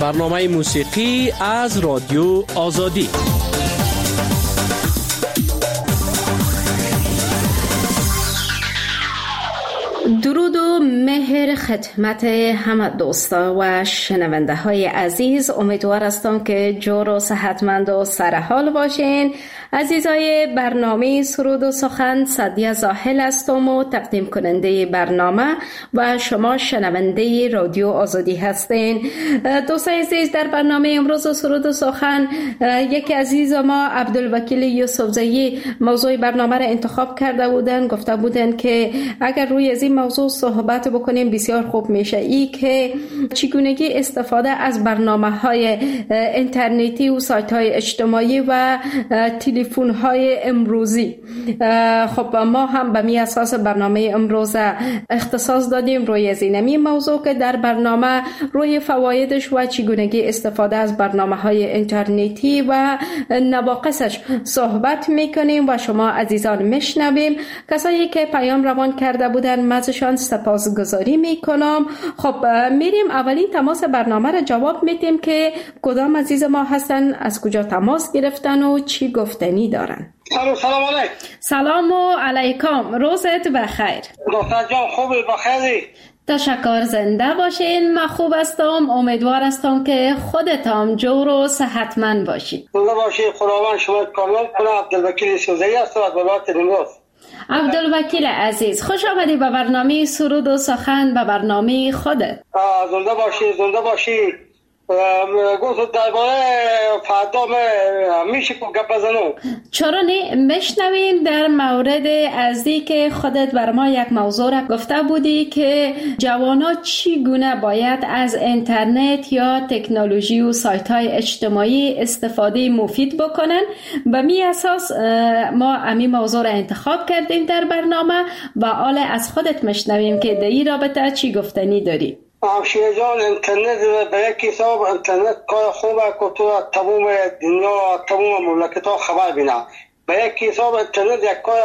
برنامه موسیقی از رادیو آزادی. درود و مهر خدمت همه دوستا و شنونده های عزیز. امیدوار هستم که جور و صحتمند و سرحال باشین. عزیزای برنامه سرود و سخن، سعدیه زاهل هستم و تقدیم کننده برنامه و شما شنونده رادیو آزادی هستین. دوستای عزیز، در برنامه امروز سرود و سخن یکی عزیز ما عبدالوکیل یوسفزئی موضوع برنامه را انتخاب کرده بودن. گفته بودن که اگر روی از این موضوع صحبت بکنیم بسیار خوب میشه، ای که چگونگی استفاده از برنامه‌های اینترنتی و سایت‌های اجتماعی و تلفن‌های امروزی. خب ما هم به می اساس برنامه امروز اختصاص دادیم روی زینمی موضوع که در برنامه روی فوایدش و چگونگی استفاده از برنامه‌های اینترنتی و نواقصش صحبت میکنیم و شما عزیزان میشنویم. کسایی که پیام روان کرده بودن ازشان سپاسگزاری میکنم. خب میریم اولین تماس برنامه را جواب میدیم که کدام عزیز ما هستن، از کجا تماس گرفتن و چی گفتنی دارن. سلام علیکم. سلام علیکم، روزت بخیر. دکتر جان خوبی؟ بخیری؟ تشکر، زنده باشین. من خوب هستم، امیدوار هستم که خودت هم جور و صحتمند باشی. زنده باشی، خداوند شما کامیاب کنه. عبدالوکیل یوسفزئی هستم از ولایت نیمروز. عبدالوکیل عزیز، خوش آمدی به برنامه سرود و سخن، به برنامه خودت. زنده باشی، زنده باشی. گفت درباره فردا میشه که گپ بزنم. چرا نه؟ میشنویم در مورد ازی که خودت بر ما یک موضوع را گفته بودی که جوانا چگونه باید از اینترنت یا تکنولوژی و سایت های اجتماعی استفاده مفید بکنن. به می اساس ما همین موضوع را انتخاب کردیم در برنامه و حال از خودت میشنویم که در این رابطه چی گفتنی داری. همشیره جان، اینترنت به یک حساب اینترنت کار خوبه که تو تمام دنیا تمام مملکت ها خبر بینه. به یک حساب اینترنت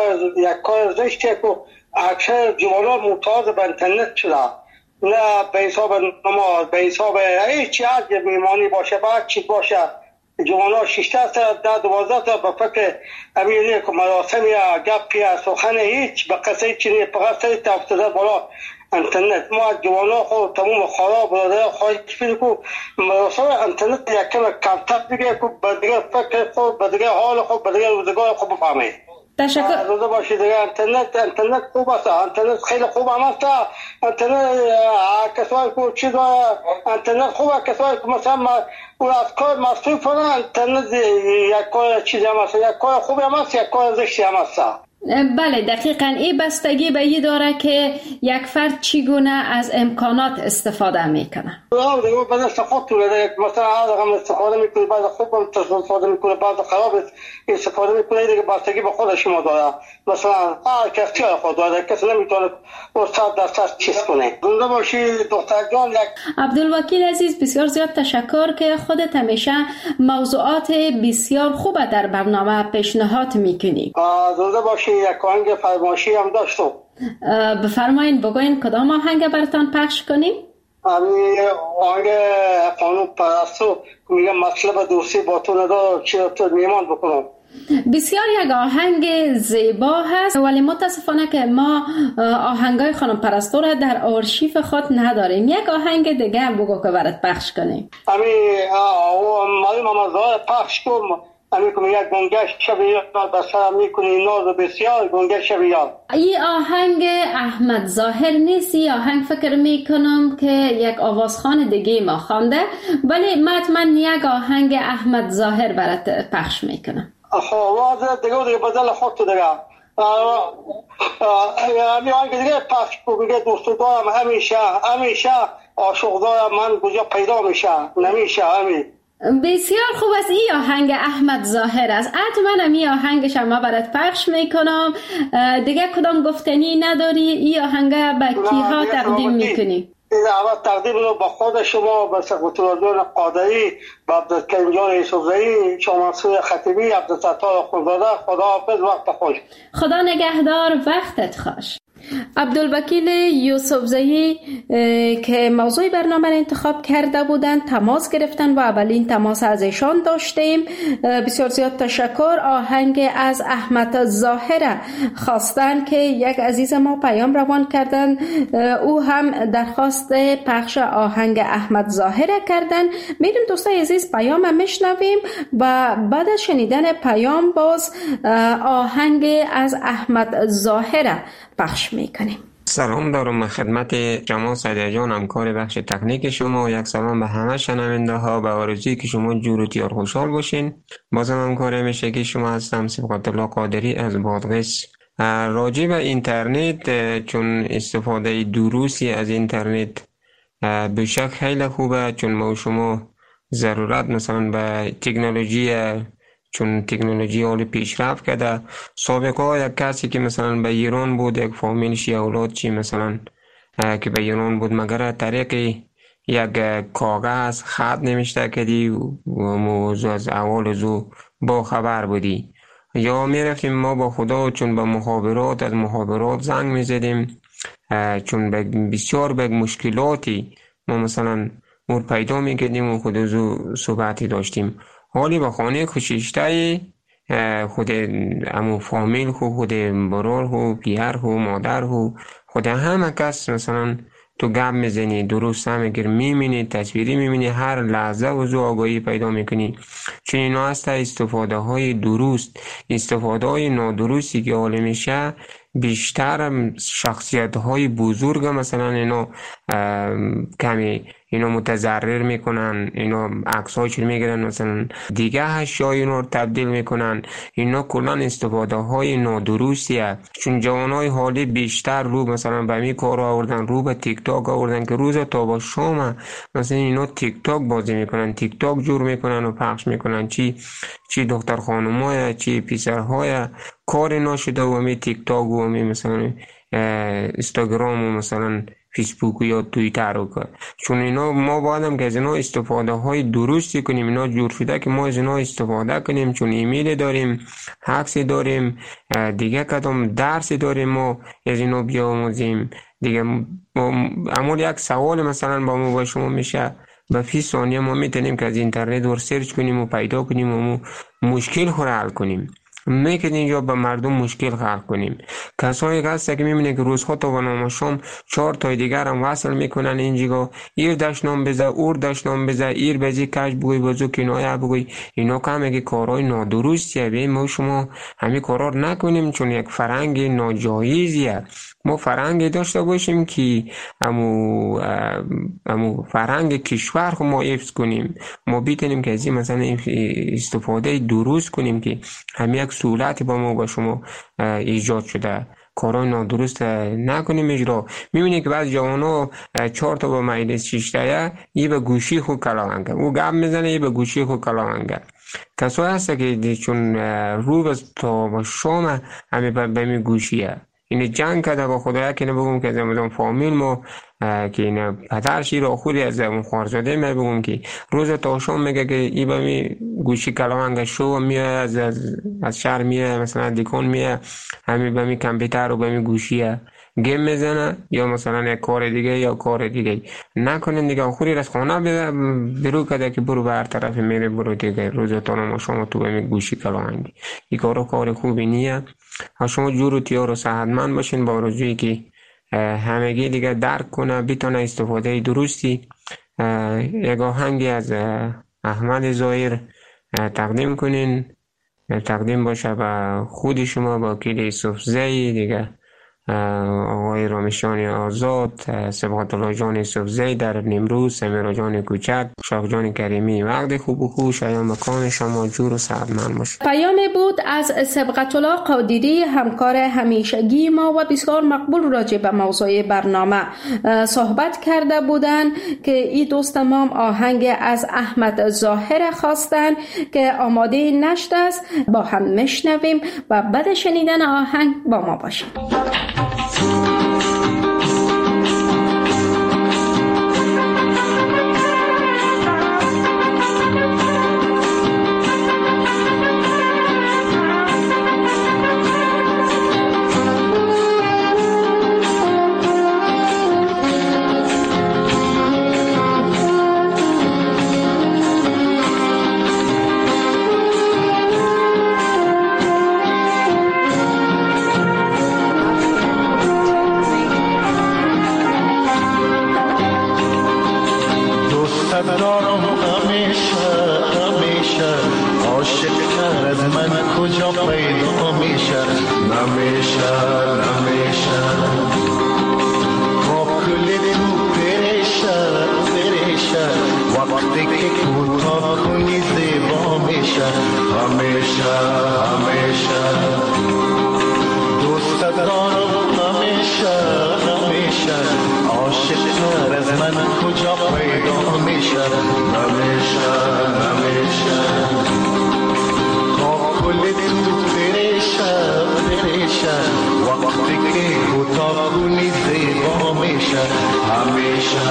یک کار زشته که اکثر جوانان معتاد به اینترنت شده. نه به حساب نماز، به حساب هیچ هر میمانی باشه، بعد چی باشه، جوانان 16 سال 12 سال به فکر امینه که مراسم یا گپ یا سخن هیچ به قصه چینی فقط سری تفتده بالا اینترنت. ما جوانا خود تمام خراب برادر خواهش بینی که مراسم اینترنت یکم کمتر بگه که به دیگه فکر خود، به دیگه حال خود، به دیگه روزگار خوب بفهمه. تشکر. روزه باشید دیگه. اینترنت خوب است، اینترنت خیلی خوب هم است. اینترنت کسایی که چیز اینترنت خوبه، کسایی که مثلا اون از کار مصروفن، اینترنت یک کار چیزی هم است، یک کار خوبی هم است، یک کار زشتی هم است. بله دقیقاً این بستگی به این داره که یک فرد چگونه از امکانات استفاده میکنه. دیگه بعد استفاده کنه، مثلا هر استفاده میکنه، بعد خوب استفاده میکنه، بعد خراب استفاده میکنه. دیگه بستگی به خود شما داره. مثلا هر کسی خود داره، کسی نمیتونه استاد دست چیز کنه. زنده باشی دکتر جان. عبدالوکیل عزیز، بسیار زیاد تشکر که خودت همیشه موضوعات بسیار خوبه در برنامه پیشنهاد میکنی. زنده باشی. یک آهنگ فرمایشی هم داشتم. بفرمایین، بگوین کدام آهنگ براتان پخش کنیم؟ همین آهنگ قانون پرستو میگه مطلب دوستی با تو نداره، چی تو میمان بکنم. بسیار یک آهنگ زیبا هست، ولی متاسفانه که ما آهنگای خانم پرستو را در آرشیف خود نداریم. یک آهنگ دیگه بگو که برات پخش کنیم. همین معلوم هم پخش کنم. همین که یک گنگش شبیار بسر میکنی ناز بسیار گنگش شبیار. این آهنگ احمد ظاهر نیست. این آهنگ فکر میکنم که یک آوازخوان دیگه ما خوانده، ولی من یک آهنگ احمد ظاهر برات پخش میکنم. خب آواز دیگه بدل خود تو دیگه. همین آهنگ دیگه پخش کنم. دوست دارم همیشه عاشق دارم من کجا پیدا میشه نمیشه. همین بسیار خوب است. این آهنگ احمد ظاهر است. حتما این آهنگش ما برات پخش میکنم. دیگه کدام گفتنی نداری؟ این آهنگ به کیها تقدیم میکنی؟ اول تقدیم رو به خود شما، به سکرتریان قادری، به عبدالکریم جان یوسفزئی، شما منصور خطیبی، عبدالستار خونزاده. خدا حافظ، وقت خوش. خدا نگهدار، وقتت خوش. عبدالوکیل یوسفزئی که موضوع برنامه را انتخاب کرده بودند تماس گرفتن و اولین تماس از ایشان داشتیم. بسیار زیاد تشکر. آهنگ از احمد ظاهر خواستن که یک عزیز ما پیام روان کردن، او هم درخواست پخش آهنگ احمد ظاهر کردن. میریم دوستای عزیز پیام میشنویم و بعد از شنیدن پیام باز آهنگ از احمد ظاهر پخش میکنیم. سلام دارم خدمت شما سعدیه جان، همکار بخش تکنیک شما. یک سلام به همه شنونده ها، به آرزویی که شما جور و تیار خوشحال باشین. بازم همکار میشه که شما هستم صبغت الله قادری از بادغیس. راجع به اینترنت، چون استفاده درستی از اینترنت به شک خیلی خوبه، چون ما شما ضرورت مثلا به تکنولوژی، چون تکنولوژی حال پیشرفت کرده. سابقا یک کسی که مثلا به ایران بود، یک فامیلش یا اولاد چی مثلا که به ایران بود، مگر طریق یک کاغذ خط نمیشته کردی و موضوع از اول زو با خبر بودی، یا میرفتیم ما با خدا چون به مخابرات، از مخابرات زنگ میزدیم، چون بسیار به مشکلاتی ما مثلا مور پیدا میکردیم و خود زو صحبتی داشتیم. حالی با خانه خوشیشته خود امو فامیل خود برار خود پیر خود مادر خود همه کس مثلا تو گپ میزنی، درست هم اگر میبینی، تصویری میبینی، هر لحظه و زو آگاهی پیدا میکنی. چون اینا هست استفاده های درست. استفاده های نادرستی که حال میشه بیشتر شخصیت های بزرگ مثلا اینا کمی اینا متضرر میکنن، اینا عکس‌هاش رو میگیرن مثلا دیگه اشیاء اینا رو تبدیل میکنن. اینا کلا استفاده های نادرستیه. چون جوانای حالی بیشتر رو مثلا به می کار آوردن، رو به تیک تاک آوردن که روز تا با شام مثلا اینا تیک تاک بازی میکنن، تیک تاک جور میکنن و پخش میکنن، چی دختر خانم‌های چی پسرهای کار ناشده و می تیک تاک و می مثلا اینستاگرام و مثلا فیسبوک یا توییتر رو کرد. چون اینا ما بایدم که از اینا استفاده های درستی کنیم. اینا جور شده که ما از اینا استفاده کنیم، چون ایمیل داریم، عکس داریم، دیگه کدام درسی داریم ما از اینا بیاموزیم دیگه. اما یک سوال مثلا با ما با شما میشه، به فی ثانیه ما میتونیم که از اینترنت ور سرچ کنیم و پیدا کنیم و مشکل خود حل کنیم. میکنیم یا به مردم مشکل خلق کنیم. کسایی که هسته که میبینه که روزها تا و نام شام 4 تای دیگر هم وصل میکنن اینجا، ایر دشنام بزه، اور دشنام بزه، ایر بزی کش بگوی بزو کنایه بگوی. اینا که همه که کارهای نادرستیه. بیم ما شما همین کارها نکنیم، چون یک فرهنگ ناجایزیه. ما فرهنگ داشته باشیم که امو فرهنگ کشور خو ما حفظ کنیم. ما بیتونیم که از این مثلا استفاده درست کنیم که همین یک سهولتی با ما با شما ایجاد شده. کارهای نادرست نکنیم اجرا. میبینی که بعض جوانا 4 تا با مجلس 6 تایه یه به گوشی خود کلاهنگه، او گپ میزنه یه به گوشی خود کلاهنگه. کسایی هسته که چون رو تا با شام همه به می گوشیه. این جنگ کرده با خدایا که نبگم که از امازون فامیل ما که این پدرشی را خودی از اون خوارزاده می بگم که روز تا شام میگه که ای با می گوشی کلاهنگ شو میه از شهر میه مثلا دیکون میه همین با می کامپیوتر و با می گوشیه گیم میزنه یا مثلا یک کار دیگه یا کار دیگه نکنین دیگه. خودی از خانه برو کده که برو بر طرف میره برو دیگه روز تا ما شما تو با می گوشی کلاهنگ. این کار خوبی نیه. شما جور و تیار و صحتمند باشین با آرزویی که همگی دیگه درک کنه بتونه استفاده درستی. یک آهنگی از احمد ظاهر تقدیم کنین، تقدیم باشه به خود شما با وکیل یوسفزئی دیگه، آقای رامشان آزاد، صبغت الله جان یوسفزئی در نیمروز، سمیرا جان کوچک، شاه جان کریمی. وقت خوب و خوش ایام مکان شما جور و صحتمند باشه. پیامی بود از صبغت الله قادری، همکار همیشگی ما و بسیار مقبول راجع به موضوع برنامه صحبت کرده بودند که این دوست ما آهنگ از احمد ظاهر خواستن که آماده نشده است. با هم میشنویم و بعد شنیدن آهنگ با ما باشید. کجا پیدا میشه نمیشه کاکل تو پریشه وقتی که کوتاه کنی زیبا میشه همیشه دوست دارم همیشه عاشق تر از من کجا پیدا میشه نمیشه کاکل تو پریشه وقتی که کوتاه کنی زیبا میشه همیشه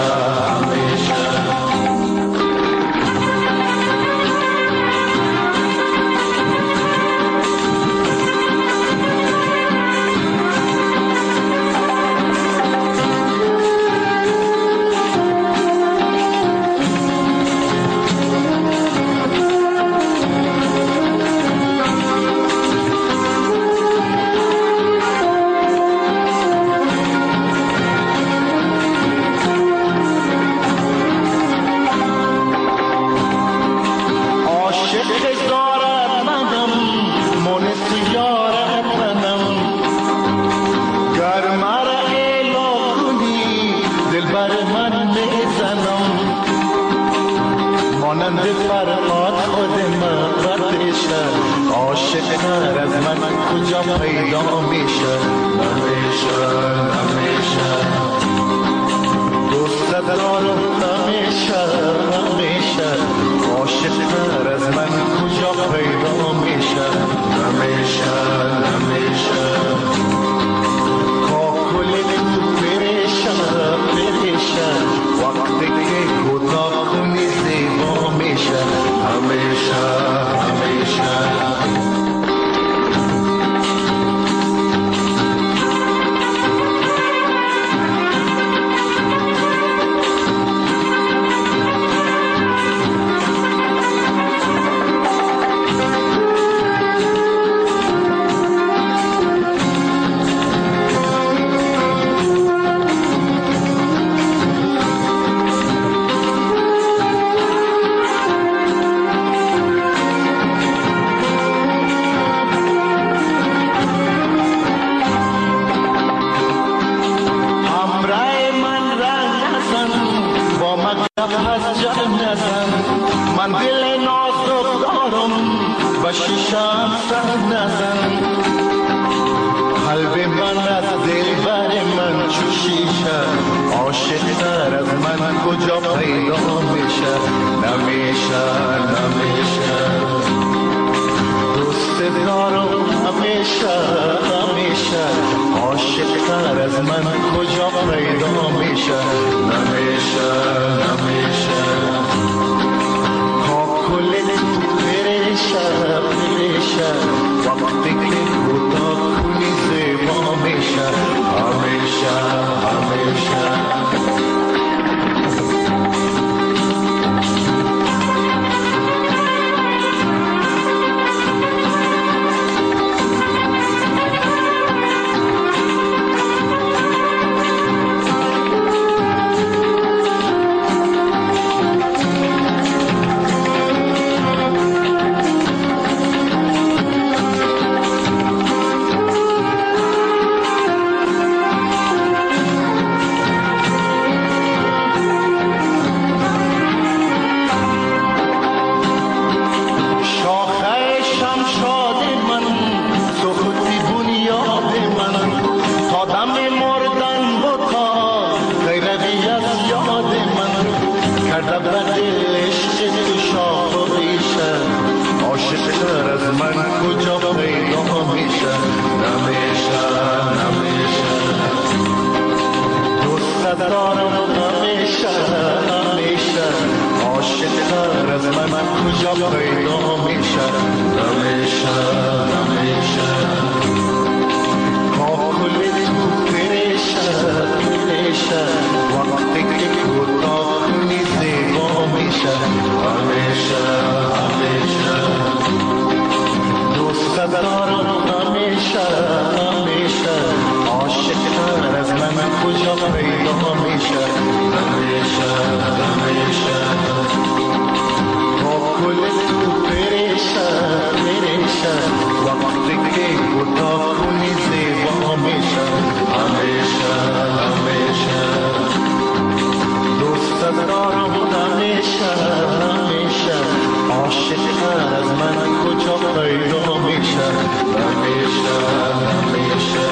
پیدا میشه نمیشه دوست دارم همیشه عاشق تر از من کجا پیدا میشه نمیشه کاکل تو پریشه وقتی که کوتاه کنی زیبا میشه همیشه همیشه همیشه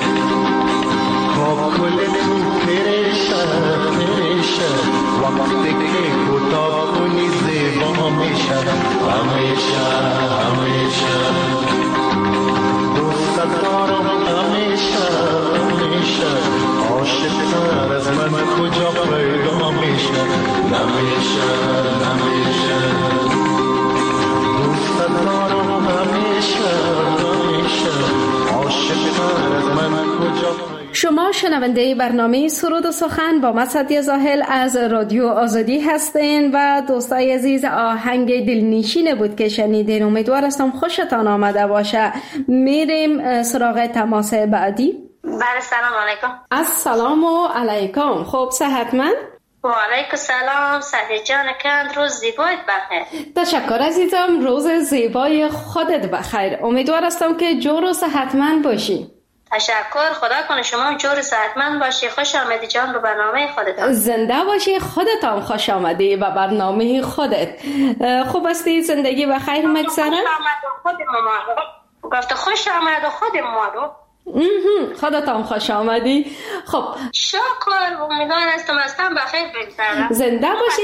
کل تو پریشه پریشه وقتی که کوتاه کنی زیبا میشه همیشه همیشه دوست دارم همیشه همیشه عاشق‌تر از من کجا پیدا میشه نمیشه نمیشه دوست دارم همیشه همیشه عاشق‌تر از من کجا. شما شنونده برنامه سرود و سخن با مسعدی زاهل از رادیو آزادی هستین و دوستای عزیز آهنگ دلنشین بود که شنیدین. امیدوار هستم خوشتان آمده باشه. میریم سراغ تماس بعدی. بله سلام علیکم. السلام علیکم. خب صحتمند؟ و علیکم سلام سعدی جان کند روز زیبایت بخیر. تشکر عزیزم روز زیبای خودت بخیر. امیدوار هستم که جور و صحتمند باشی. تشکر خدا کنه شما جور صحتمند باشی. خوش آمدی جان به برنامه خودت. زنده باشی. خودت هم خوش آمدی به برنامه خودت. خوب استی؟ زندگی بخیر مگذره؟ خوش آمد و خود مامادو گفت خوش آمد و خود مامادو خودت هم خوش آمدی. خب شکر امیدوار هستم هستم بخیر بگذره. زنده باشی.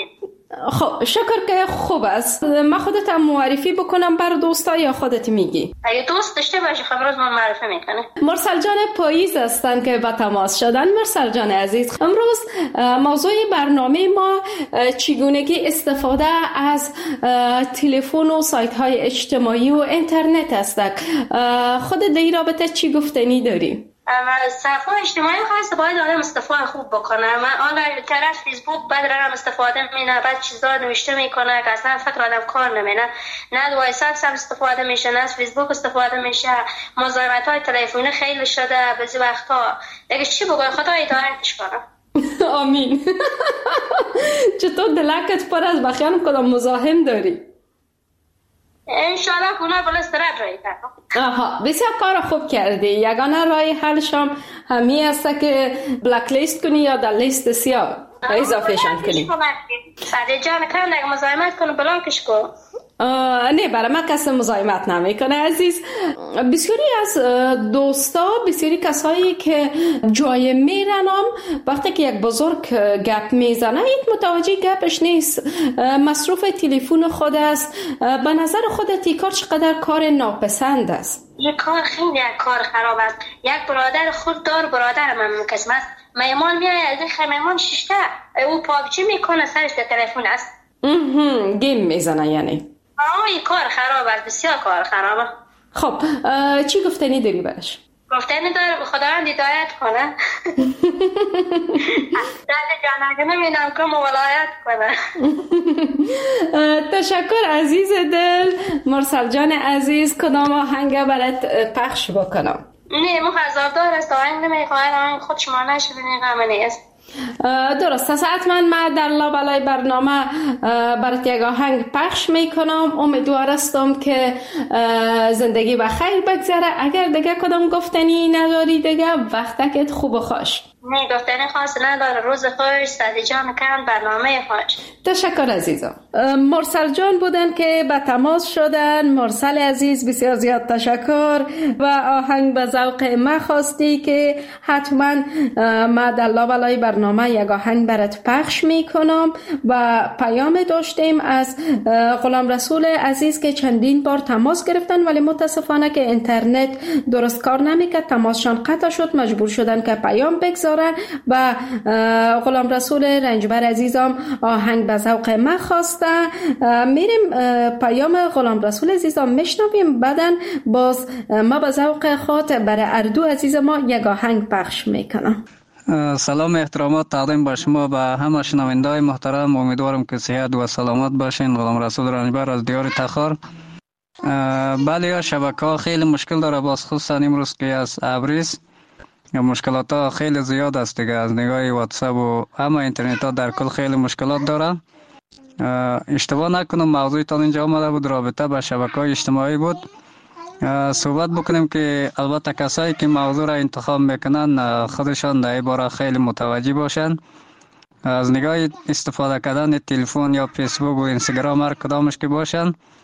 خب شکر که خوب است. من خودت معرفی بکنم بر دوستا یا خودت میگی؟ اگه دوست داشته باشی خب روز من معرفی میکنه. مرسل جان پاییز هستن که به تماس شدن. مرسل جان عزیز امروز موضوع برنامه ما چگونگی استفاده از تلفن و سایت های اجتماعی و اینترنت است. خود در این رابطه چی گفتنی داری؟ صفحه اجتماعی خاص باید آدم استفاده خوب بکنه. من آنلاین طرف فیسبوک بعد رام استفاده میکنه بعد چیزا نوشته میکنه که اصلا فکر آدم کار نمیکنه. نه واتساپ هم استفاده میشه نه فیسبوک استفاده میشه. مزاحمت های تلفنی خیلی شده بعضی وقتا. دیگه چی بگم خدا هدایتش کنه. آمین. چطور دلکت پر از بخیان کدام مزاحم داری؟ انشالله کنه بلا استراد رایی کنم. آها بسیار کار خوب کردی. یگانه رای حلشم همی است که بلک لیست کنی یا در لیست سیاه اضافهشان کنی. سعدی جان کنم اگه مزاحمت کنه بلاکش کن. نه برای من کسی مزاحمت نمیکنه عزیز. بسیاری از دوستا بسیاری کسایی که جای میرنم وقتی که یک بزرگ گپ میزنه این متوجه گپش نیست. مصروف تلفن خود است. به نظر خودت این کار چقدر کار ناپسند است؟ یک کار خیلی کار خراب است. یک برادر خود دار برادر من مکسم است. میمان میای از این میمان ششته او پابجی میکنه سرش در تلفن است. گیم میزنه یعنی. این کار خراب است. بسیار کار خرابه. خب چی گفتنی داری برش؟ گفتنی داره به خداوند هدایت کنه. دل جانگه نمینم که مولایت کنه. تشکر عزیز دل. مرسل جان عزیز کدام آهنگ برات پخش بکنم؟ نه مخزافدار است. آهنگ نمیخواهد خود شما نشده غم نیست. درست ساعت من در لابلای برنامه برات یک آهنگ پخش میکنم. امیدوار هستم که زندگی بخیر بگذره. اگر دیگه کدام گفتنی نداری دیگه وقتت خوب و خوش. نه گفتنی خاص نداره. روز خوش. سعدی جان کن برنامه خوش. تشکر عزیزم. مرسل جان بودن که به تماس شدن. مرسل عزیز بسیار زیاد تشکر و آهنگ به ذوق ما خواستی که حتما ما در لابلای برنامه یک آهنگ برات پخش میکنم. و پیام داشتیم از غلام رسول عزیز که چندین بار تماس گرفتن ولی متاسفانه که اینترنت درست کار نمیکرد. تماسشان قطع شد. مجبور شدن که پیام بگذارن و غلام رسول رنجبر عزیزم آهنگ به ذوق ما خواسته. میریم پیام غلام رسول عزیزم میشنویم. بعدن باز ما به ذوق خود برای اردو عزیز ما یک آهنگ پخش میکنم. سلام احترامات تقدیم به شما به همه شنونده‌های محترم. امیدوارم که صحت و سلامت باشین. غلام رسول رنجبر از دیار تخار. بله شبکه‌ها خیلی مشکل داره باز خصوصا امروز که از ابریز مشکلات ها خیلی زیاد است دیگه. از نگاه واتساپ و همه اینترنت ها در کل خیلی مشکلات داره. اشتباه نکنم موضوع تا اینجا آمده بود رابطه با شبکه‌های اجتماعی بود. صحبت بکنیم که البته کسایی که موضوع را انتخاب میکنن خودشان در این باره خیلی متوجه باشن. از نگاه استفاده کردن تلفن یا فیسبوک و اینستاگرام هر کدامش که باشن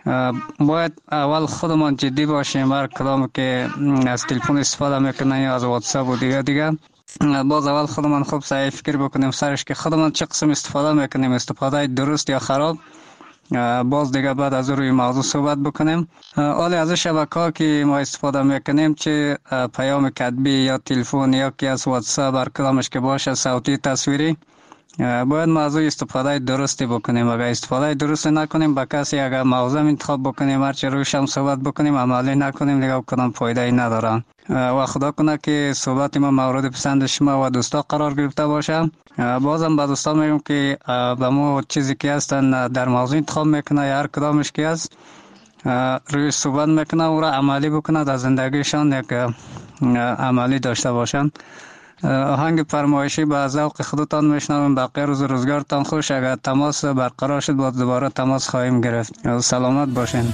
باید اول خودمان جدی باشیم. هر کدام که از تلفن استفاده میکنن یا از واتساپ و دیگه باز اول خودمان خوب صحیح فکر بکنیم سرش که خودمان چه قسم استفاده میکنیم، استفاده درست یا خراب. باز دیگه بعد از روی موضوع صحبت بکنیم. حالا از شبکه‌ها که ما استفاده میکنیم، چه پیام کتبی یا تلفن یا که از واتساپ، هر کدامش که باشه، صوتی، تصویری، باید موضوع استفاده درستی بکنیم. اگر استفاده درست نکنیم با کسی، اگر موضوع انتخاب بکنیم هرچی روش هم صحبت بکنیم عملی نکنیم، دیگه کدام فایده ای نداره. و خدا کنه که صحبت ما مورد پسند شما و دوستا قرار گرفته باشه. بازم به دوستا میگم که به ما چیزی که هستن در موضوع انتخاب میکنه یا هر کدامش که هست روی صحبت میکنه و را عملی بکنه، در زندگیشان یک عملی داشته باشن. آهنگ فرمایشی به ذوق خودتان میشنویم. باقی روز روزگارتان خوش. اگر تماس برقرار شد باز دوباره تماس خواهیم گرفت. سلامت باشین.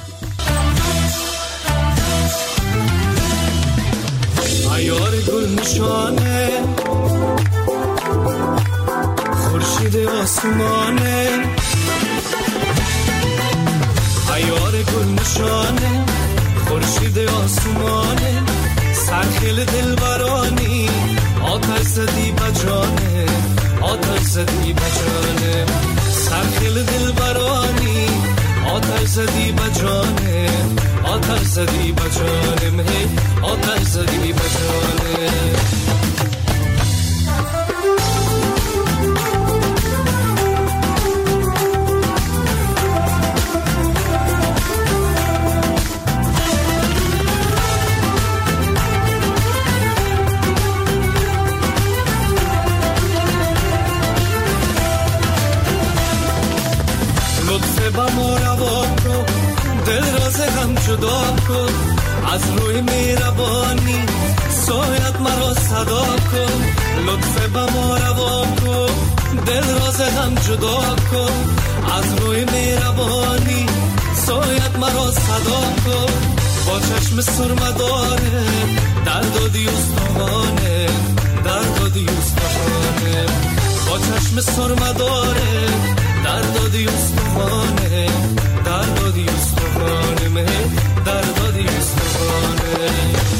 عیار گل نشانه خورشید آسمانه، عیار گل نشانه خورشید آسمانه، سرخیل دلبرانی آتش زدی بجانه، آتش زدی بجانه، سرخیل دلبرانی آتش زدی بجانه، آتش زدی بجانه، مهی آتش زدی بجانه. با ما روا کن، دل راز هم جدا کن، از روی مهربانی سایت مرا صدا کن. لطف با ما روا کن، دل راز هم جدا کن، از روی مهربانی سایت مرا صدا کن. با چشم سرمداره دردادی استخوانه، دردادی استخوانه، با چشم سرمداره دردادی استخوانه، دردادی استخوانه، مه دردادی استخوانه.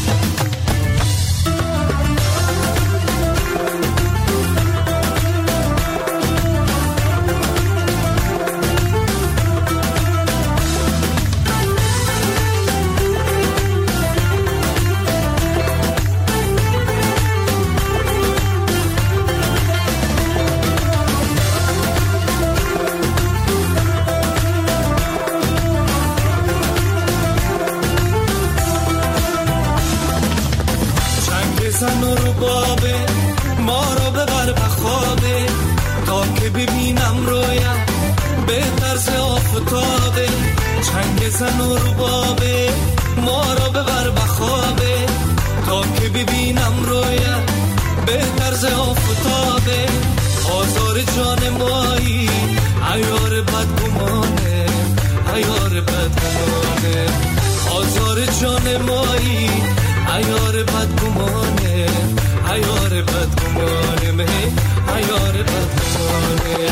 زن و ربابه ما رو ببر بخوابه، تا که ببینم رویم به طرز آفتابه. چنگ زن و ربابه ما رو ببر بخوابه، تا که ببینم رویم به طرز آفتابه. آزار جان مایی عیار بدگمانه، عیار بدگمانه، آزار جان مایی عیار بدگمانه، عیار بدگمانه، مه عیار بدگمانه.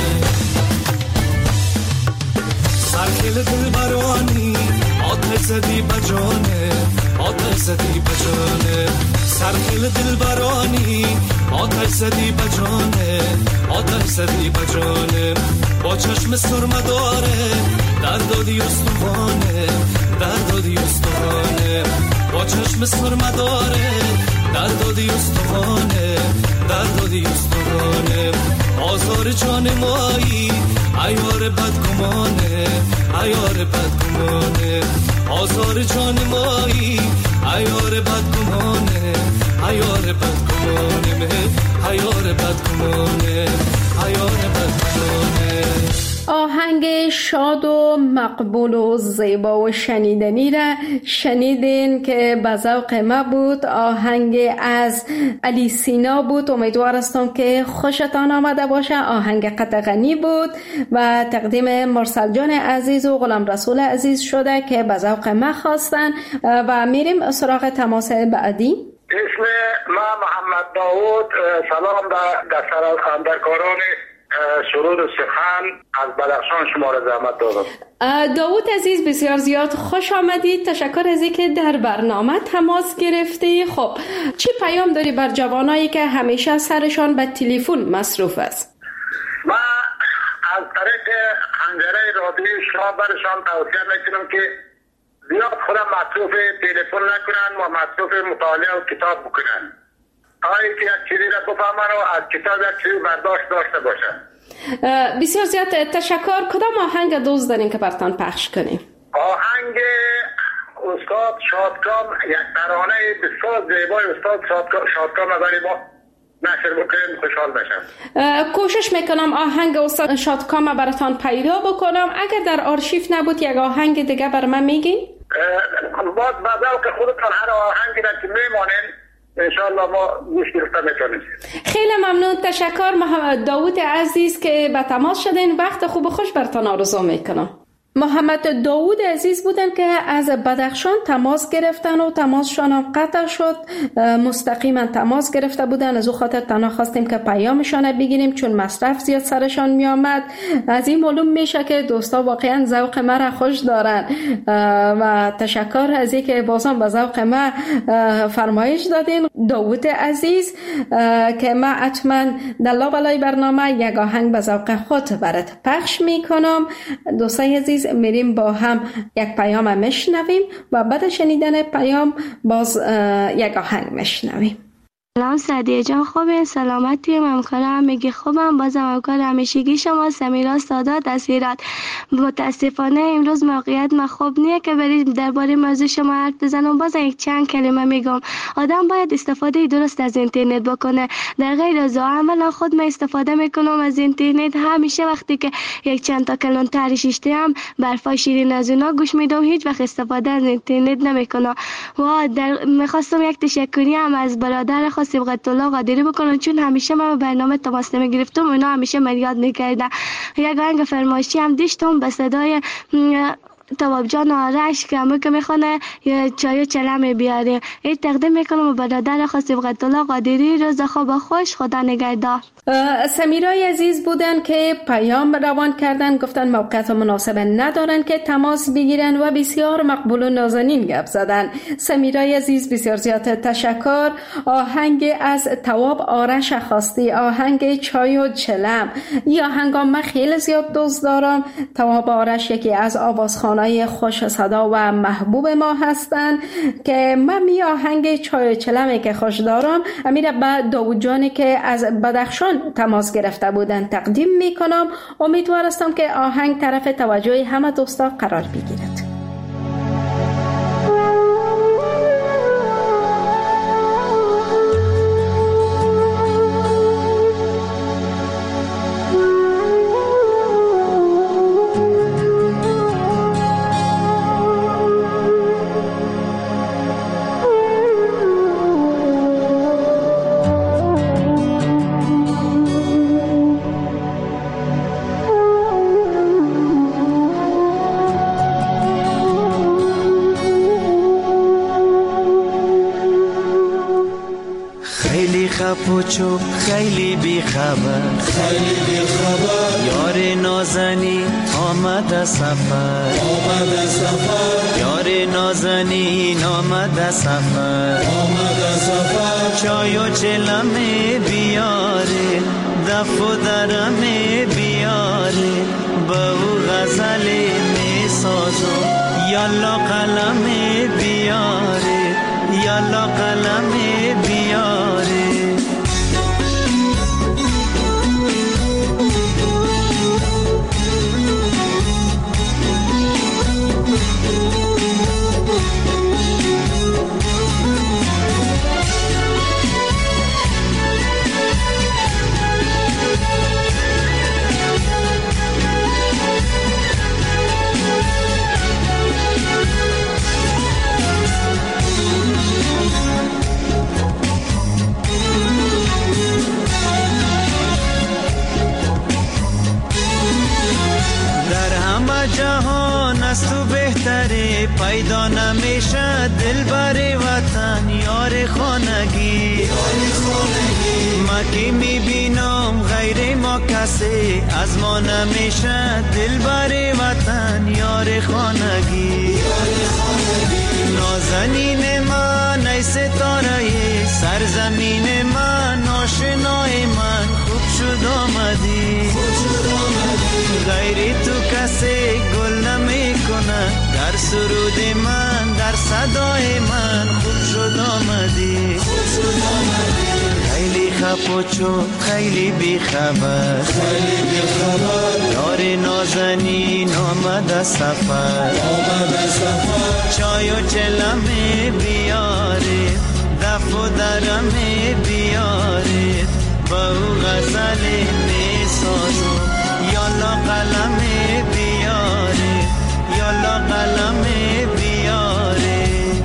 سرخیل دلبرانی آتش زدی بجانه، آتش زدی بجانه، سرخیل دلبرانی آتش زدی بجانه، آتش زدی بجانه. با چشم سرمداره دردادی استخوانه، دردادی استخوانه، با چشم سرمداره دردادی استخوانه، دردادی استخوانه. آزار جان مایی عیار بدگمانه، عیار بدگمانه، آزار جان مایی عیار بدگمانه، عیار بدگمانه، مه عیار بدگمانه، عیار بدگمانه. آهنگ شاد و مقبول و زیبا و شنیدنی را شنیدین که به ذوق ما بود. آهنگ از علی سینا بود. امیدوار هستم که خوشتان آمده باشه. آهنگ قطغنی بود و تقدیم مرسل جان عزیز و غلام رسول عزیز شده که به ذوق ما خواستن و میریم سراغ تماس بعدی. اسم ما محمد داوود. سلام در همکاران سرود و سخن از بدخشان شما را زحمت دادم. داوود عزیز بسیار زیاد خوش آمدید. تشکر از اینکه در برنامه تماس گرفتی. خب چی پیام داری بر جوانایی که همیشه سرشان به تلفن مصروف است؟ و از طریق حنجره رادیوی شما برشان توصیه میکنم که زیاد خودم مصروف تلفن نکنن و مصروف مطالعه و کتاب بکنن. آیا که یک چیزی را بفهمن و از کتاب یک چیزی برداشت داشته باشن. بسیار زیاد تشکر. کدام آهنگ دوست دارین که براتان پخش کنیم؟ آهنگ استاد شادکام، یک ترانه بسیار زیبای استاد شادکام برای ما نشر بکنیم خوشحال بشم. کوشش میکنم آهنگ استاد شادکام براتان پیدا بکنم. اگر در آرشیو نبود یک آهنگ دیگه بر من میگین؟ باز بعدا که خودتان هر آهنگی را که میمانین انشاءالله ما گوش گرفته میکنیم. خیلی ممنون. تشکر محمد داوود عزیز که به تماس شدین. وقت خوب و خوش براتان آرزو میکنم. محمد داوود عزیز بودن که از بدخشان تماس گرفتن و تماسشان قطع شد. مستقیما تماس گرفته بودن. از او خاطر تنها خواستیم که پیامشان بگیریم چون مصرف زیاد سرشان می آمد. از این معلوم میشه که دوستا واقعا ذوق ما را خوش دارن و تشکر از اینکه بازم به ذوق ما فرمایش دادین داوود عزیز که ما حتما در لابلای برنامه یک آهنگ به ذوق خود برات پخش میکنم. دوستای عزیز میریم با هم یک پیام میشنویم و بعد شنیدن پیام باز یک آهنگ میشنویم. سلام سعدیه جان، خوبه؟ سلامتی؟ همکارم میگه خوبم. بازم همکار همیشگی شما سمیرا سادات از هرات. متاسفانه امروز موقعیت ما خوب نیه که بریم درباره موضوع شما حرف بزنم. باز یک چند کلمه میگم. آدم باید استفاده درست از اینترنت بکنه. در غیر از عملا خود من استفاده میکنم از اینترنت. همیشه وقتی که یک چند تا کلون ترشیشته هم برفای شیرین از اونا گوش میدم. هیچ وقت استفاده از اینترنت نمیکنم. و میخواستم یک تشکری هم از برادر صبغت الله قادری بکنن چون همیشه من برنامه تماس نمیگرفتم. اونا همیشه من یاد میکردن. یک آهنگ فرمایشی هم داشتم به صدای تواب جان آرش که همه که میخونه چای و چلم بیاریم. این تقدیم میکنم و برادر صبغت الله قادری. روز خوب خوش. خدا نگهدار. سمیرای عزیز بودن که پیام روان کردن. گفتن موقعیت مناسب ندارن که تماس بگیرن و بسیار مقبول و نازنین گپ زدن. سمیرای عزیز بسیار زیاد تشکر. آهنگ از تواب آرش خواستی، آهنگ چای و چلم. این آهنگا من خیلی زیاد دوست دارم. تواب آرش یکی از آوازخوانای خوش صدا و محبوب ما هستن که من می آهنگ چای و چلمی که خوش دارم امیر با داوود جانی که از بدخشان تماس گرفته بودن تقدیم میکنم. امیدوار هستم که آهنگ طرف توجه همه دوستا قرار بگیرد. پوچو خیلی بی خبر یار نازنین آمد سفر یار نازنین آمد سفر چای و چلم بیاره دف و درم بیاره با او غزل می سازم یالا قلم بیاره یالا قلم بیاره جهان از تو بهتره پیدا نمیشه دل بر وطن یار خانگی که میبینم غیر ما کسی از ما نمیشه، دل بر وطن یار خانگی. نازنین من ای ستاره سرزمین من، آشنای من خوب شد آمدی. غیر تو کسی گل نمی کنه، در سرود من در صدای من خوب شد آمدی. خیلی خفا چون خیلی بیخبر، یار نازنین آمد سفر. چای و چلمه بیاره، دف و درمه بیاره، با او غزل می سازم. یالا قلمه بیاره، یالا قلمه بیاره.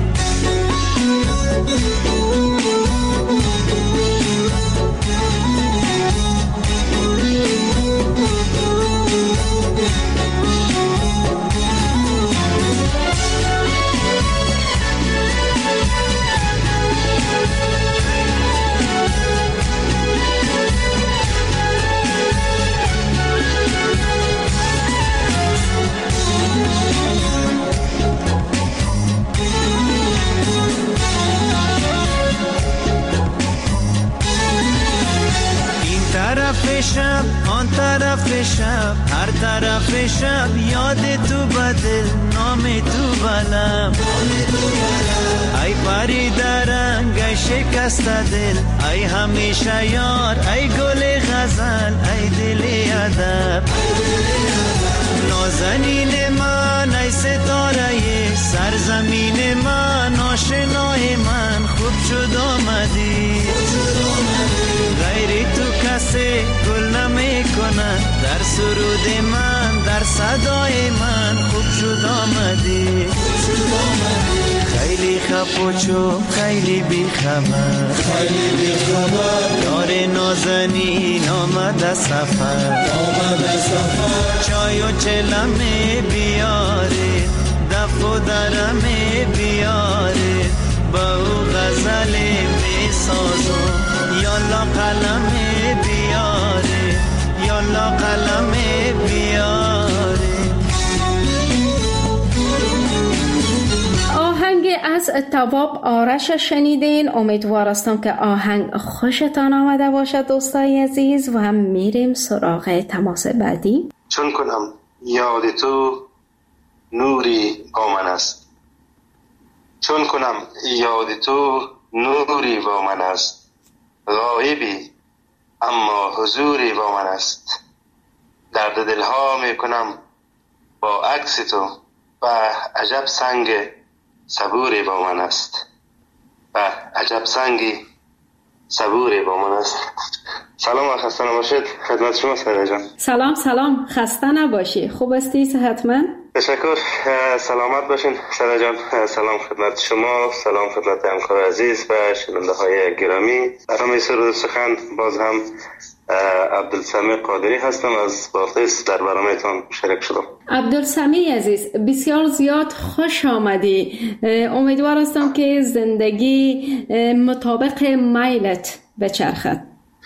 شب آن طرف شب، هر طرف شب یاد تو بدل، نام تو بلم. ای پری درنگ ای شکست دل، ای همیشه یار، ای گل غزل، ای دل ادب. نازنین من ای ستاره سرزمین من، آشنای من خوب شد آمدی. غیر تو کسی گل نمی کنه، در سرود من در صدای من خوب شد آمدی. خیلی خفا چون خیلی بیخبر، یار نازنین آمد سفر. چای و چلمه بیاره، دف و درمه بیاره، با او غزل می سازم. یالا قلمه بیاره، یالا قلمه بیاره. آهنگ از تواب آرش شنیدین. امیدوار هستم که آهنگ خوشتان آمده باشد دوستای عزیز و هم میریم سراغ تماس بعدی. چون کنم یاد تو نوری با من است، چون کنم یاد تو نوری با من است. غایبی اما حضوری با من است. درد دلها می کنم با عکس تو و عجب سنگ صبوری با من است، و عجب سنگی صبوری با من است. سلام و خسته نباشید خدمت شما سعیده جان. سلام خسته نباشی. خوب هستی؟ صحتمند؟ تشکر، سلامت باشین سعیده جان. سلام خدمت شما، سلام خدمت همکار عزیز و شنونده های گرامی. برنامه سرود سخن باز هم عبدالسمیع قادری هستم، از بافیس در برنامه‌تان شریک شدم. عبدالسمیع عزیز بسیار زیاد خوش آمدی. امیدوار هستم که زندگی مطابق میلت بچرخد.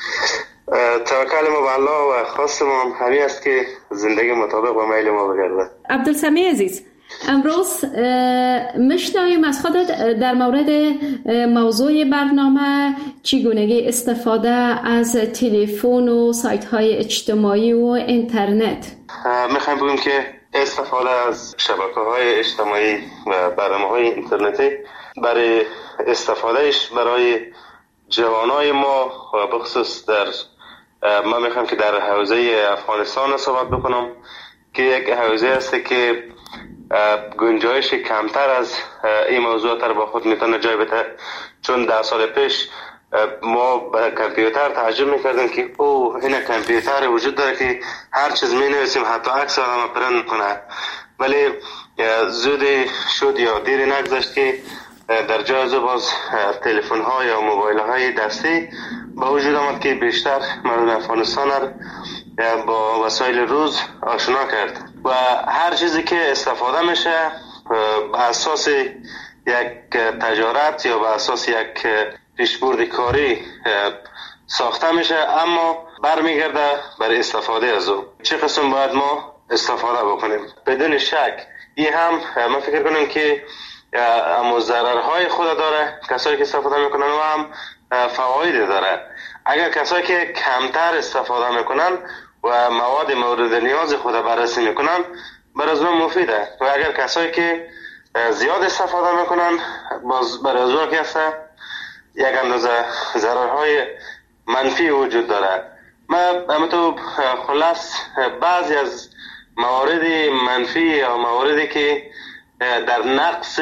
توکل ما به الله و خواست ما هم همین است که زندگی مطابق با میل ما بگرده. عبدالسمیع عزیز، امروز میشنویم از خودت در مورد موضوع برنامه چگونگی استفاده از تلفن و سایت های اجتماعی و اینترنت. میخوایم بگیم که استفاده از شبکه های اجتماعی و برنامه های اینترنتی برای استفادهش برای جوانای ما و بخصوص در ما میخوام که در حوزه افغانستان صحبت بکنم که یک حوزه است که گنجایش کمتر از این موضوع تر با خود میتونه جای بده. چون 10 سال پیش ما به کامپیوتر تعجب میکردیم که این کامپیوتر وجود داره که هر چیز مینویسیم حتی عکس آدم پرنت کنه، ولی زود شد یا دیر نگذشت که در جای باز تلفن ها یا موبایل های دستی با وجود آمد که بیشتر مردم افغانستان با وسایل روز آشنا کرد و هر چیزی که استفاده میشه به اساس یک تجارت یا به اساس یک پیشبرد کاری ساخته میشه، اما برمیگرده بر استفاده از او. چه قسم باید ما استفاده بکنیم؟ بدون شک این هم ما فکر کنیم که اما ضررهای خود داره کسایی که استفاده میکنن و هم فواید داره. اگر کسایی که کمتر استفاده میکنن و مواد مورد نیاز خود بررسی میکنن برای از اون مفیده، و اگر کسایی که زیاد استفاده میکنن باز برای از اون که یک اندازه ضررهای منفی وجود داره. من تو خلاص بعضی از موارد منفی یا مواردی که در نقص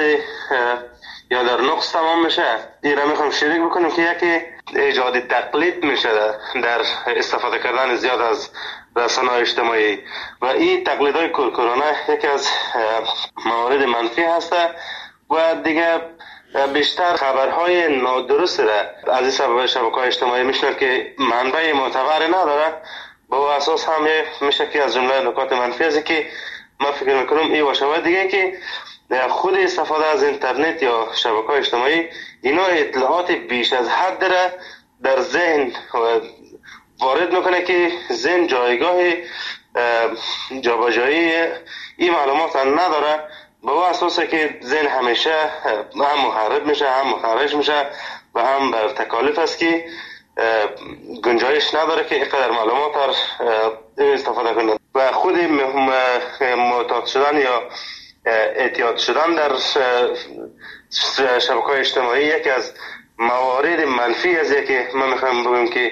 یا در نقص تمام میشه این را میخوام شریک بکنیم که یکی ایجاد تقلید میشه در استفاده کردن زیاد از رسانه‌های اجتماعی و این تقلیدهای کورکورانه یکی از موارد منفی هست و دیگه بیشتر خبرهای نادرست را از این سبب شبکه‌های اجتماعی میشنن که منبع معتبر نداره. با اساس هم میشه که از جمله نکات منفی است که ما فکر میکنم این باشه. دیگه که خود استفاده از اینترنت یا شبکه‌های اجتماعی اینا اطلاعات بیش از حد را در ذهن وارد میکنه که ذهن جایگاه جابجایی این معلومات نداره. با اساسه که ذهن همیشه هم محرب میشه هم مخرج میشه و هم بر تکالیف است که گنجایش نداره که اینقدر معلومات استفاده کنند و خود معتاد شدن یا اعتیاد شدن در شبکه‌های اجتماعی یکی از موارد منفی است که من میخوام بگم که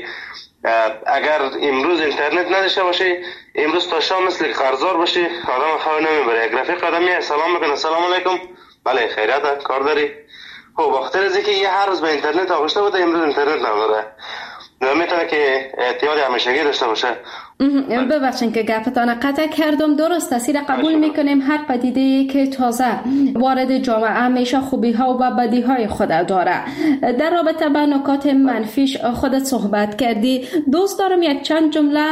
اگر امروز اینترنت نداشته باشه امروز تا شام مثل قرضدار باشه آدم خواب نمیبره. یک رفیق قدمی سلام میکنه سلام علیکم بله خیریت کار داری؟ خب بخاطر از اینکه یه هر روز به اینترنت آغشته بوده امروز اینترنت نداره میتونه که اعتیاد همیشگی داشته باشه. ببخشید که گپتان قطع کردم. درست است، قبول میکنیم هر پدیده‌ای که تازه وارد جامعه همیشه خوبی ها و بدی های خود داره. در رابطه با نکات منفیش خودت صحبت کردی، دوست دارم یک چند جمله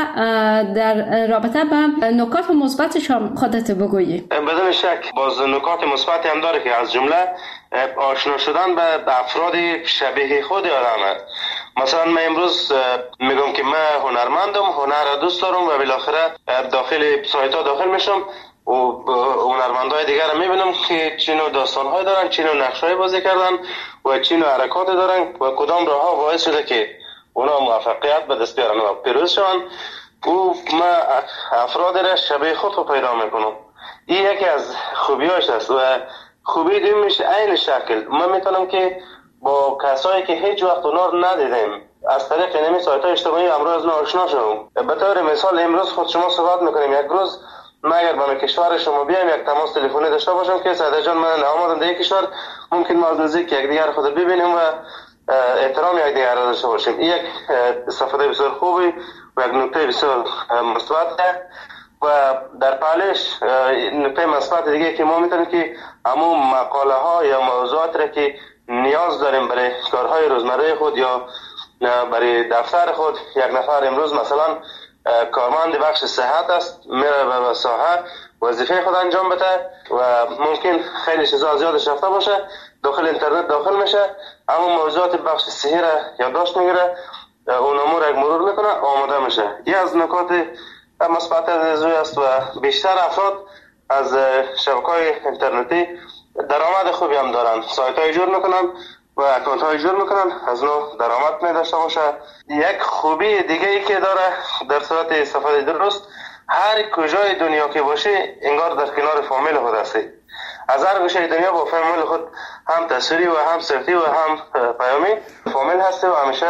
در رابطه با نکات مثبتش هم خودت بگویی. بدون شک باز نکات مثبتی هم داره که از جمله آشنا شدن به افراد شبیه خود آدمه. مثلا من امروز میگم که من هنرمندم، هنر دوست دارم و بالاخره داخل سایت ها داخل میشم و هنرمندای دیگر رو میبینم که چه نوع داستان‌های دارن، چه نوع نقش‌های بازی کردن و چه نوع حرکات دارن و کدام راه‌ها باعث شده که اونا موفقیت به دست بیارن و پیروز شون. و من افراد را شبیه خود پیدا میکنم. این یکی از خوبیاش است و خوبی دومیش عین شکل من میتونم که با کسایی که هیچ وقت اونا رو ندیدیم از طریق اینمی سایت‌های اجتماعی امروز آشنا شدم. به طور مثال امروز خود شما صحبت میکنیم، یک روز من اگر به کشور شما بیایم یک تماس تلفنی داشته باشم که سعید جان من آمدم در کشور ممکن ما از نزدیک یکدیگر خود ببینیم و احترام یکدیگر را داشته باشیم. این یک استفاده بسیار خوبی و یک نکته بسیار مثبته و در پالش نکته مثبت دیگه که ما میتونیم که همون مقاله ها یا موضوعات را که نیاز داریم برای کارهای روزمره خود یا برای دفتر خود، یک نفر امروز مثلا کارمند بخش صحت است میره به ساحه وظیفه خود انجام بده و ممکن خیلی چیزا زیادش رفته باشه داخل اینترنت داخل میشه اما موضوعات بخش صحی را یادداشت میگیره اون امور یک مرور میکنه آماده میشه. یه از نکات مثبت است و بیشتر افراد از شبکه‌های اینترنتی درآمد خوبی هم دارن، سایت های جور میکنن و اکانت های جور میکنن از نوع درآمد می داشته باشه. یک خوبی دیگه ای که داره در صورت استفاده درست هر کجای دنیا که باشه انگار در کنار فامیل خود هستی. از هر گوشه دنیا با فامیل خود هم تصویری و هم صوتی و هم پیامی فامیل هستی و همیشه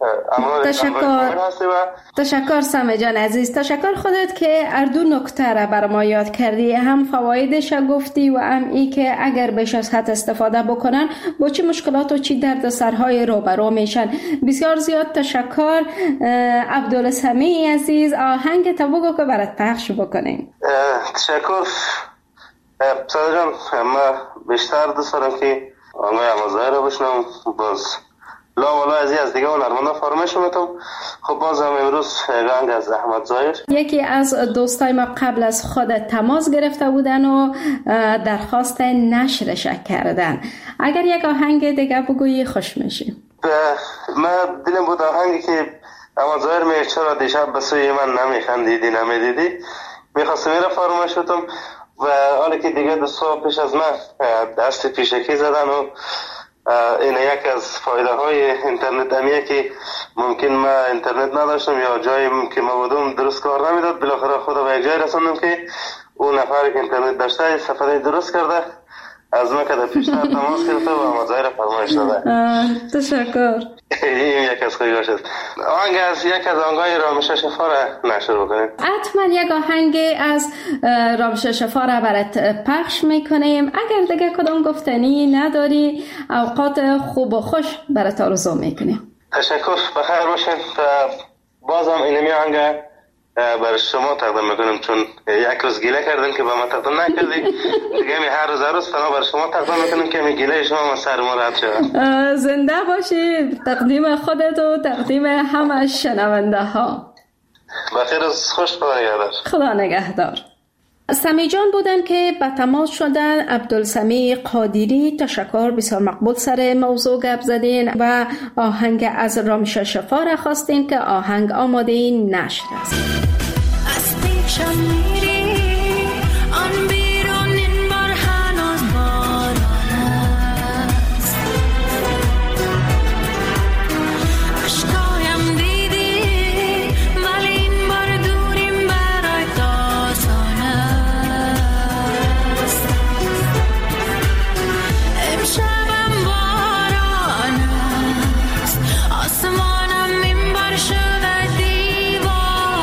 تشکر سمه جان عزیز. تشکر خودت که اردو نکته را بر ما یاد کردی، هم فوایدش گفتی و هم ای که اگر بیش از حد استفاده بکنن با چه مشکلات و چه دردسرهای روبرو میشن. بسیار زیاد تشکر. عبدالسمیع عزیز آهنگ تا بگو که برات پخش بکنیم. تشکر ساده جان. من بیشتر دوست دارم که آنگاه امازده رو بشنم باز لا والا از دیگه هنرمندا فرمایش میتونم. خب باز هم امروز رنگ از احمد ظاهر یکی از دوستای ما قبل از خود تماس گرفته بودن و درخواست نشرش کردن. اگر یک آهنگ دیگه بگویی خوش میشیم. من دلم بود آهنگی که اما ظاهر می چرا دیشب به سوی من نمیخندیدی نمیدیدی میخواستم میره فرمایش بتم و حالا که دیگه دوستا پیش از من دست پیشکی زدن و این یک از فایده های اینترنت همیه که ممکن من اینترنت نداشتم یا جایی که ما بودم درست کار نمیداد، بالاخره خدا به یک جای رسوندم که اون نفری که اینترنت داشته صفحه درست کرده از من که در پیشتر تماس کرده و مظاهر فرمایش داده. تشکر. این یک از خویگاش است. آهنگ از یک از آهنگای رامش شفا را نشر بکنیم. حتما یک آهنگ از رامش شفا را برات پخش میکنیم. اگر دیگه کدام گفتنی نداری اوقات خوب و خوش برات آرزو میکنیم. تشکر، بخیر باشین. بازم اینمی آهنگ برای شما تقدیم میکنم چون یک روز گله کردن که با ما تقدیم نکردی، دیگه می هر روز فنا برای شما تقدیم میکنم که می گله شما ما سر ما رد شد. زنده باشی، تقدیم خودت و تقدیم همه شنونده ها. بخیر روز خوش، خدا نگهدار. خدا نگهدار. سمی جان بودن که به تماس شدن. عبدالسمی قادری، تشکر، بسیار مقبول سر موضوع گپ زدین و آهنگ از رامش شفا را خواستین که آهنگ آماده نشر است. از پیشم میری آن بیرون این بار هنوز باران است، اشکایم دیدی ولی این بار دوریم برای داستان است. امشبم باران است، آسمانم این بار شده دیوان.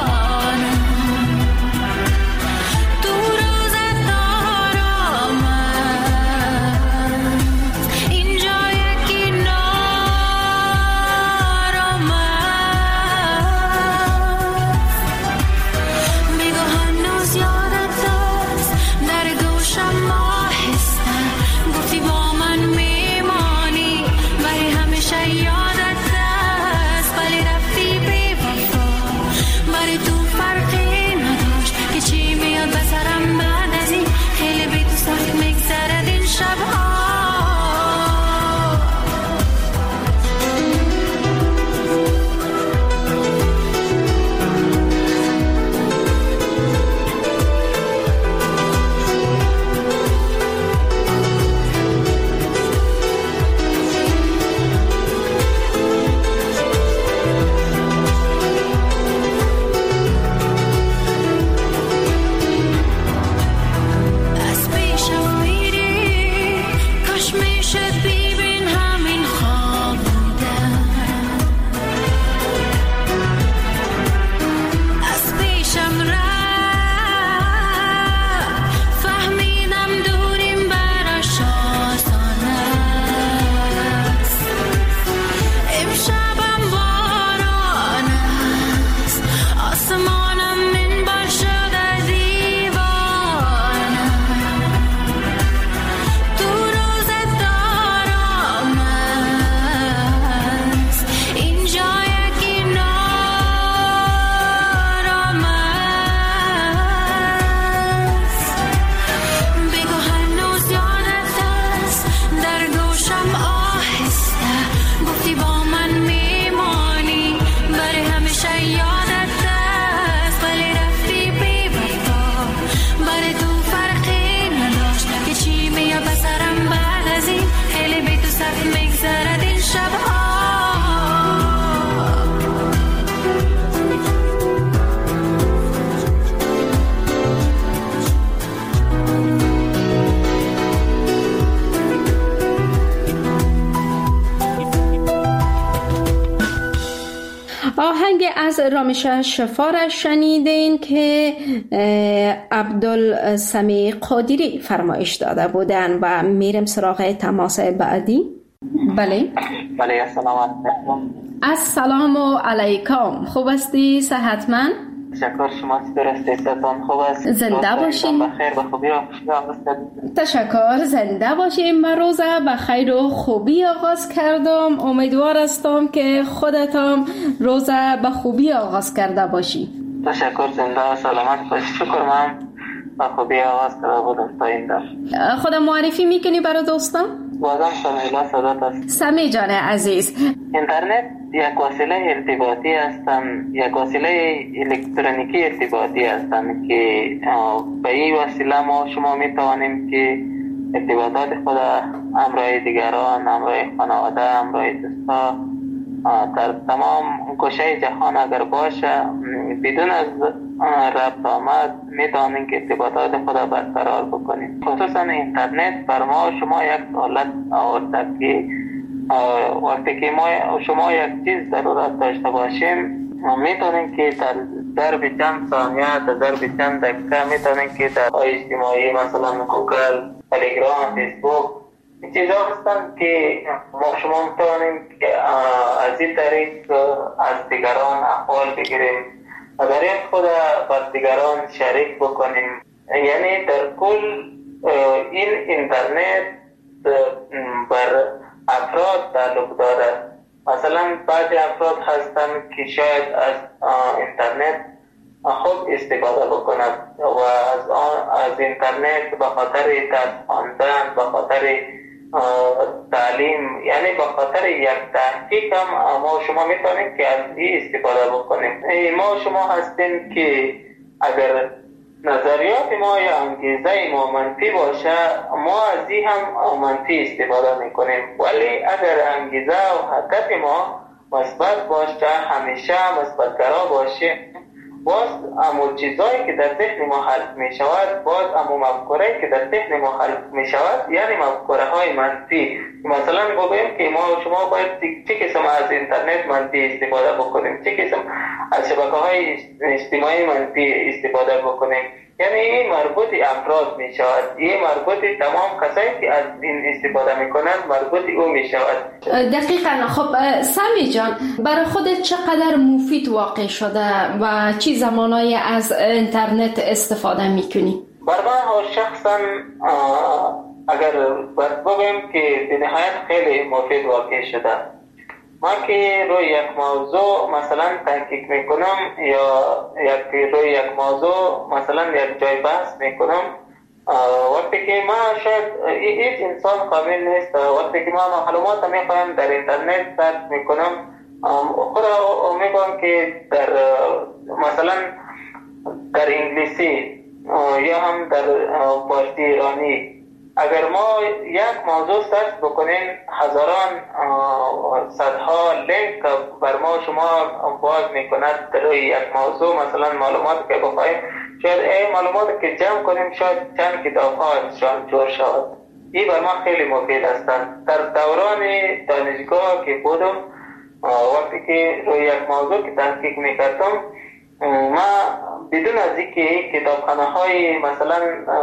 آهنگ از رامش شفا را شنیدین که عبدالسمی قادری فرمایش داده بودن و میرم سراغ تماس بعدی. بله السلام علیکم. السلام علیکم. خوب هستی؟ صحتمند؟ تشکر. شما چطور هستی؟ صحتتان خوب است؟ زنده باشین. بخیر و خوبی آغاز تشکر. زنده باشین. من روز بخیر و خوبی آغاز کردم. امیدوار هستم که خودتان روز به خوبی آغاز کرده باشی. تشکر. زنده و سلامت باشی. شکر. من به خوبی آغاز کرده بودم تا این در. خودم معرفی میکنی برای دوستان؟ بازم سمیلا صدات است. سمی جان عزیز، اینترنت یک وسیله ارتباطی هستن، یک وسیله الکترونیکی ارتباطی هستن که به این وسیله ما شما می توانیم که ارتباطات خود همراه دیگران، همراه خانواده، همراه دوستا در تمام گوشه جهان اگر باشه بدون از ربط آمد میتونیم که ارتباطات خود برقرار بکنیم. خصوصا اینترنت بر ما شما یک سهولت آورده که وقتی که شما یک چیز ضرورت داشته باشیم میتونیم که در ضرب چند ثانیه، در ضرب چند دقیقه میتونیم که در اجتماعی مثلا گوگل، تلگرام، فیسبوک چیزا هستند که ما شما میتونیم که از این طریق از دیگران احوال بگیریم و در این خود بر دیگران شریک بکنیم. یعنی در کل این اینترنت بر افراد تعلق دارد. مثلا بعضی افراد هستند که شاید از اینترنت خوب استفاده بکنند و از اینترنت به خاطر درس خواندن، به خاطر تعلیم، یعنی به خاطر یک تحقیق هم ما شما میتونیم که از این استفاده بکنیم. ما شما هستیم که اگر نظریات ما یا انگیزه ما منفی باشه ما از این هم منفی استفاده میکنیم، ولی اگر انگیزه و هدف ما مثبت باشه، همیشه مثبت‌گرا باشه، باز امو چیزایی که در ذهن ما حل می شود، باز امو مفکوره‌ای که در ذهن ما حل می شود، یعنی مفکوره های منفی. مثلا بگوییم که ما شما باید چه قسم از اینترنت منفی استفاده بکنیم، چه قسم از شبکه‌های اجتماعی منفی استفاده بکنیم، یعنی این مربوط افراد می شود، این مربوط تمام کسایی که از این استفاده می کنند مربوط او می شود. دقیقاً. خب سمی جان، برای خودت چقدر مفید واقع شده و چی زمانایی از اینترنت استفاده می کنی؟ برای من شخصا اگر بگویم که به نهایت خیلی مفید واقع شده. من که روی یک موضوع مثلا تحقیق میکنم یا روی یک موضوع مثلا یک جای بحث میکنم، وقتی که من شاید هیچ انسان کامل نیست، وقتی که من معلومات میخوایم در اینترنت سرچ میکنم خود میگم که در مثلا در انگلیسی یا هم در فارسی ایرانی اگر ما یک موضوع سرچ بکنیم هزاران صدها لینک بر ما شما باز میکند در یک موضوع، مثلا معلومات که بخوایم شاید این معلومات که جمع کنیم شاید چند کتاب ها ازشان جور شود. این بر ما خیلی مفید هستند. در دوران دانشگاه که بودم وقتی که روی یک موضوع که تحقیق میکردم ما بدون از اینکه کتابخانه های مثلا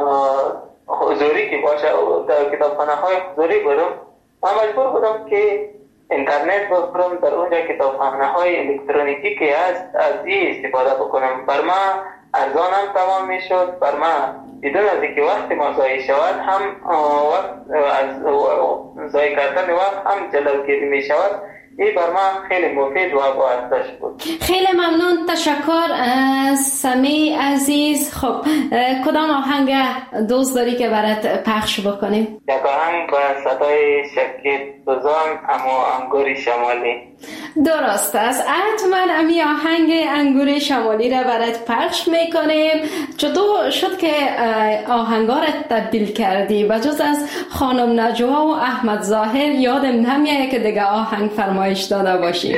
حضوری که باشه در کتابخانه های حضوری برم، من مجبور بودم که اینترنت ببرم در اونجا کتابخانه های الکترونیکی که هست از این استفاده بکنم. بر ما ارزان هم تمام می شد، بر ما بدون از اینکه وقت ما ضایع شود هم وقت از ضایع کردن وقت هم جلوگیری می شود. این بر من خیلی مفید و باارزش بود. خیلی ممنون، تشکر سمی عزیز. خب کدام آهنگ دوست داری که برات پخش بکنیم؟ یک آهنگ با صدای شکیب سوزان اما انگور شمالی. درست است، حتما امی آهنگ انگور شمالی را برات پخش میکنیم. چطور شد که آهنگا را تبدیل کردی؟ بجز از خانم نجوا و احمد ظاهر یادم نمیاد که دیگه آهنگ فرمایش داده باشی.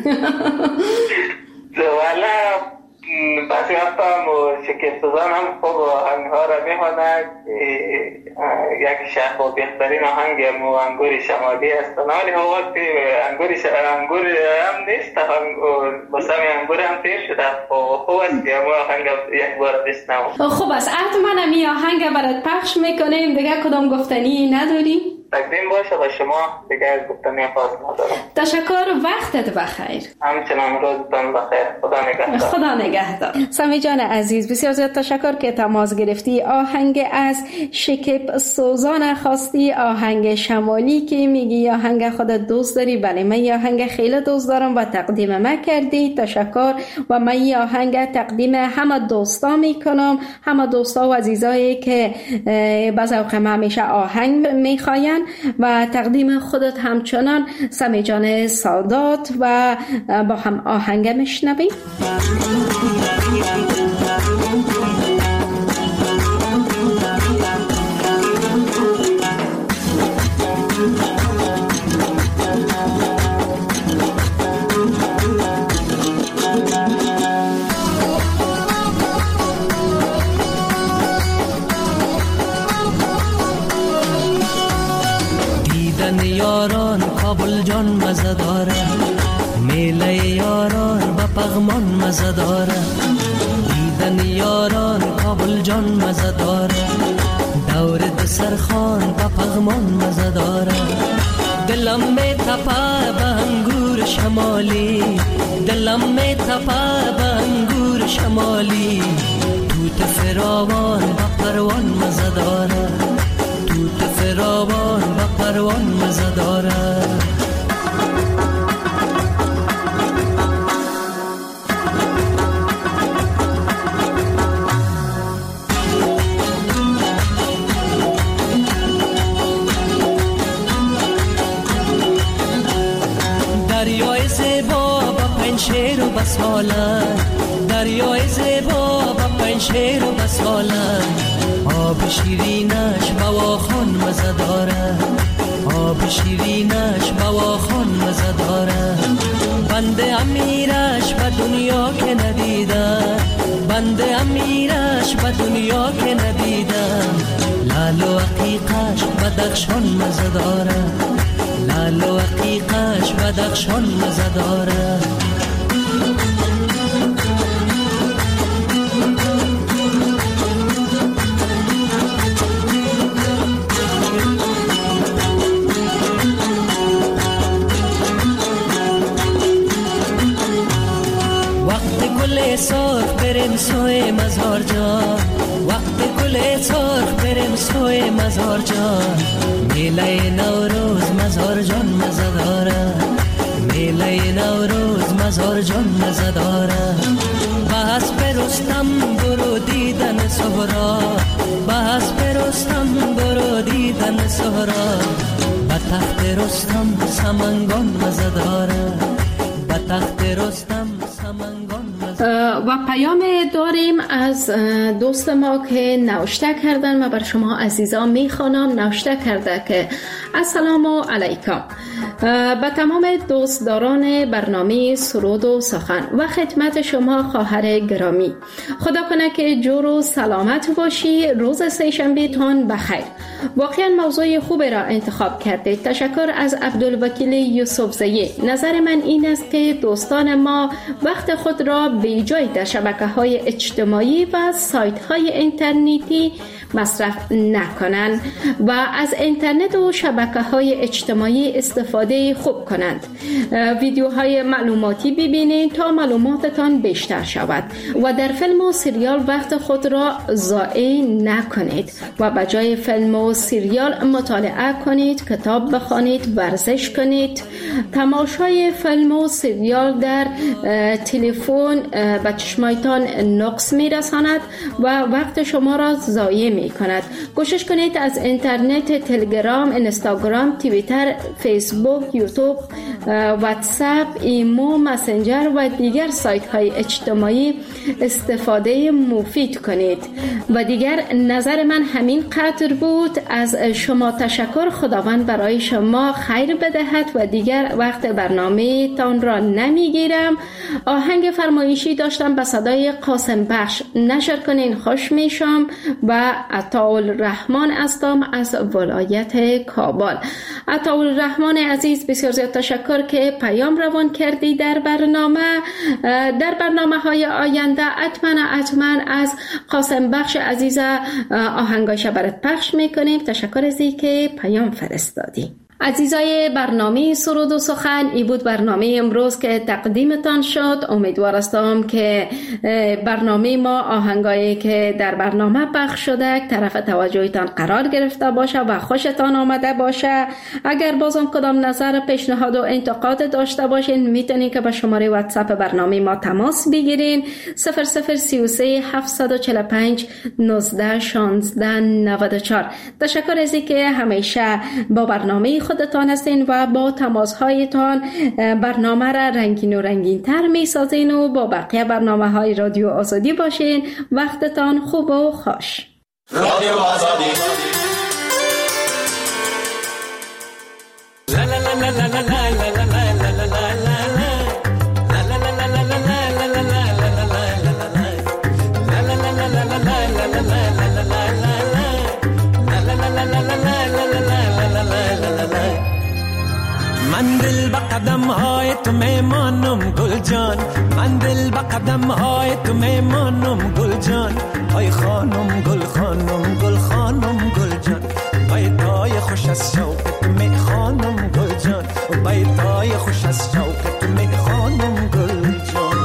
والا بعضی وقتا شکیب سوزان هم خوب آهنگ ها را میخواند. یک شخص و بهترین آهنگ انگور شمالی است، ولی وقتی انگور هم نیست، بسام انگور هم تیر شده. خوب است که آهنگ یک بار بشنوم. خوب است، حتما امی آهنگ برات پخش میکنیم. دیگه کدام گفتنی نداری؟ تقدیم باشه با شما، دیگه از گفتنی خاص ندارم. تشکر، وقتت بخیر. همچنان روزتان بخیر. خدا نگهدار. خدا نگهدار. سمی جان عزیز، بسیار زیاد تشکر که تماس گرفتی. آهنگ از شکیب سوزان خواستی، آهنگ شمالی که میگی آهنگ خودت دوست داری. بله، من این آهنگ خیلی دوست دارم و تقدیم من کردی، تشکر. و من این آهنگ تقدیم همه دوستا میکنم، همه دوستا و عزیزایی که به ذوق من همیشه آهنگ میخواین. و تقدیم خودت همچنان سمی جان سادات و با هم آهنگ میشنویم. یاران کابل جان مزه داره، میله یاران با پغمان مزه داره. دیدن یاران کابل جان مزه داره، دور دسرخان با پغمان مزه داره. دلم می تپه به انگور شمالی، دلم می تپه به انگور شمالی. توت فراوان با پروان مزه داره، توت فراوان با پروان مزه داره. دریای زیبا با پنشیر و بساله، دریای زیبا با پنشیر و بساله. آب شیرینش بواخان مزه داره، آب شیرینش بواخان مزه داره. بنده امیرش به دنیا که ندیدم، بنده امیرش به دنیا که ندیدم. لال و عقیقش بدخشان مزه داره، لال و عقیقش بدخشان مزه داره. سرخ بریم سوی مزار جان، وقت گل سرخ بریم سوی مزار جان. میله نوروز مزار جان مزه داره، میله نوروز مزار جان مزه داره. بحث برستم برو دیدن سهرا، بحث برستم برو دیدن سهرا. به تخت رستم سمنگان مزه داره، به تخت رستم سمنگان. و پیام داریم از دوست ما که نوشته کردن و بر شما عزیزان میخوانم. نوشته کرده که السلام علیکم، به تمام دوستداران برنامه سرود و سخن و خدمت شما خواهر گرامی، خدا کنه که جور و سلامت باشی. روز سه‌شنبه تان بخیر. واقعا موضوع خوبی را انتخاب کرده. تشکر از عبدالوکیل یوسفزئی. نظر من این است که دوستان ما وقت خود را به جای در شبکه‌های اجتماعی و سایت‌های اینترنتی مصرف نکنند و از اینترنت و شبکه‌های اجتماعی استفاده خوب کنند. ویدیوهای معلوماتی ببینید تا معلوماتتان بیشتر شود و در فیلم و سریال وقت خود را ضایع نکنید و به جای فیلم و سریال مطالعه کنید، کتاب بخوانید، ورزش کنید. تماشای فیلم و سریال در تلفن به چشمایتان نقص میرساند و وقت شما را ضایع می کند. کوشش کنید از اینترنت، تلگرام، اینستاگرام، توییتر، فیسبوک، یوتیوب، واتساپ، ایمو، مسنجر و دیگر سایت های اجتماعی استفاده مفید کنید. و دیگر نظر من همین قدر بود. از شما تشکر. خداوند برای شما خیر بدهد و دیگر وقت برنامه تان را نمیگیرم. آهنگ فرمایشی داشتم به صدای قاسم بخش، نشر کنین، خوش میشم. و عطاالرحمن هستم از ولایت کابل. عطاالرحمن عزیز، بسیار زیاد تشکر که پیام روان کردی در برنامه های آینده. حتما از قاسم بخش عزیز آهنگاش برات پخش میکنیم. تشکر از اینکه پیام فرستادی. عزیزای برنامه سرود و سخن، ای بود برنامه امروز که تقدیمتان شد. امیدوار هستم که برنامه ما، آهنگایی که در برنامه پخش شده طرف توجهتان قرار گرفته باشه و خوشتان آمده باشه. اگر بازم کدام نظر، پیشنهاد و انتقاد داشته باشین، میتونین که به شماره واتساپ برنامه ما تماس بگیرین 0033 745 19 16 94. تشکر از اینکه همیشه با برنامه خودتان هستین و با تماس‌هایتان برنامه را رنگین و رنگین تر می سازین و با بقیه برنامه های رادیو آزادی باشین. وقتتان خوب و خوش. رادیو آزادی. لا لا لا لا لا لا لا لا لا لا. من دل به قدم های تو میمانم گل جان، من دل به قدم های تو میمانم گل جان. ای خانم گل خانم گل خانم گل جان، بیتای خوش از شوق تو می خانم گل جان، بیتای خوش از شوق تو می خانم گل جان.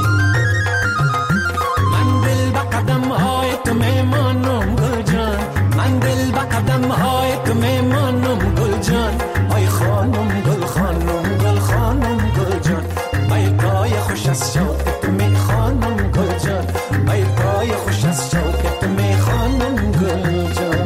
من دل به قدم های تو میمانم گل جان، من دل به قدم های تو میمانم گل جان. ای خانم گل خانم گل خانم گل جان، بیتای خوش از شوق تو می خانم گل جان، بیتای خوش از شوق تو می خانم گل جان.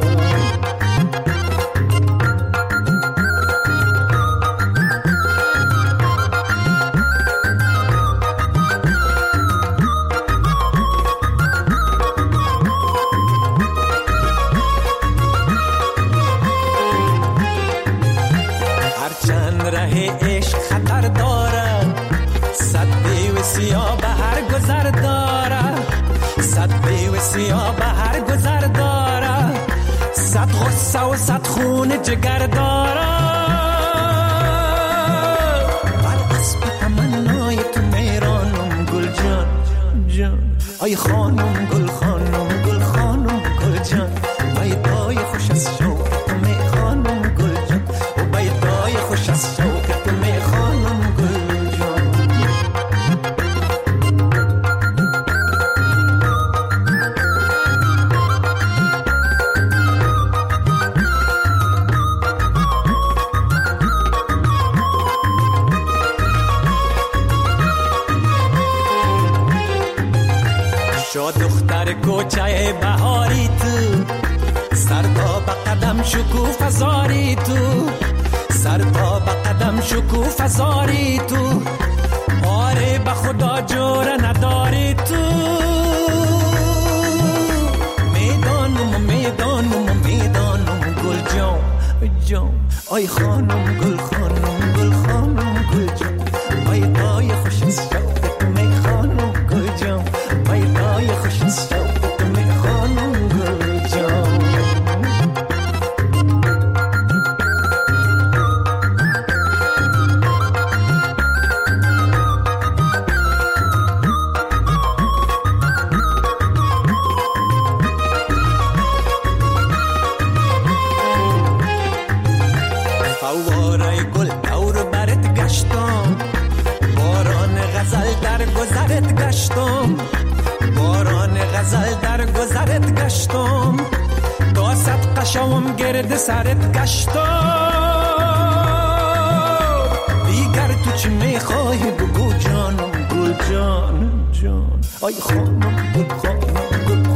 سیاه به هر گذر داره، صد غصه و صد خون جگر داره. بر اسب تمنای تو میرانم گل جان جان. ای خانم گل خانم گل خانم گل جان، بیتای خوش از شوق تو می خانم گل جان، و بیتای خوش از شوق تو می خانم گل جان. دختر کوچه بهاری تو، سر تا به قدم شکوفه زاری تو، سر تا به قدم شکوفه زاری تو. آره به خدا جور نداری تو، میدانم میدانم میدانم گل جان جان. ای خانم گل خانم گل خانم گل جان، بیتای خوش از شوق تو می خانم گل جان، بیتای خوش از شوق تو می خانم گل جان. فواره گل دور برت گشتم، باران غزل در گذرت گشتم، باران غزل در گذرت گشتم، تا صد قشم گرد سرت گشتم. دیگر تو چی میخوای بگو جانم گل جان جان. ای خانم گل خانم گل